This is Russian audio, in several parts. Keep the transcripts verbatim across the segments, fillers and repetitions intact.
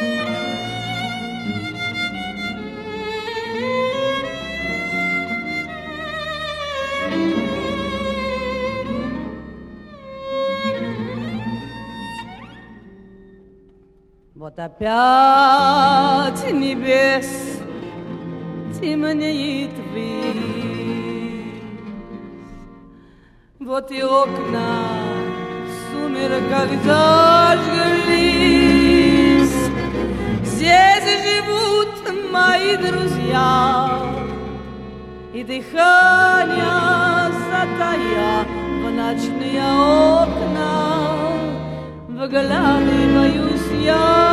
Вот опять небес темнеет ввысь, вот и окна в сумерках зажглись. Здесь живут мои друзья, и дыхание затая в ночные окна вглядываюсь я.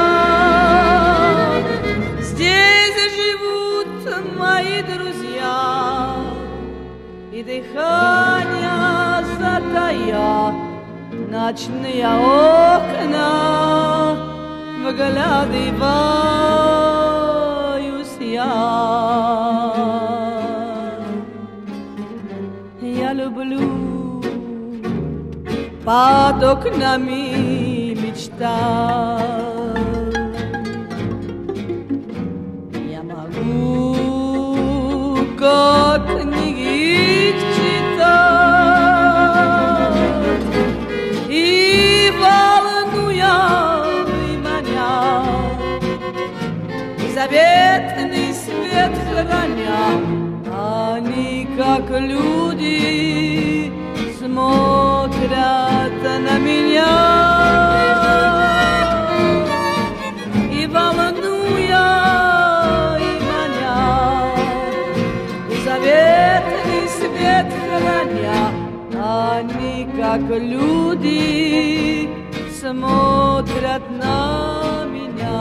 Здесь живут мои друзья, и дыхание затая ночные окна вглядываюсь я. Я люблю под окнами мечтать. Я могу как книги читать, и волнуя меня, заветный свет храня, они как люди смотрят на меня. И волнуя, и маня, и заветный свет храня, они как люди смотрят на меня.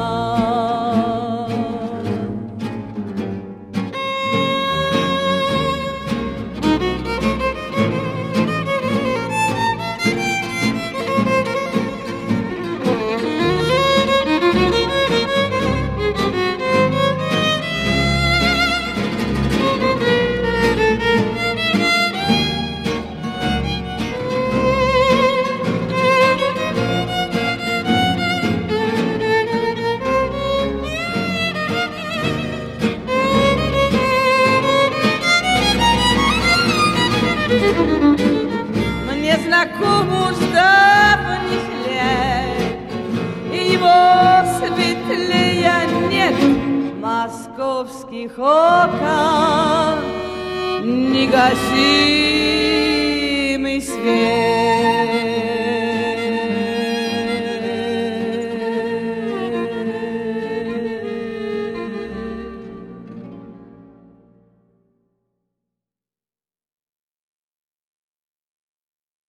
Мне знаком уж с давних лет, и его светлее нет московских окон, негасимый свет.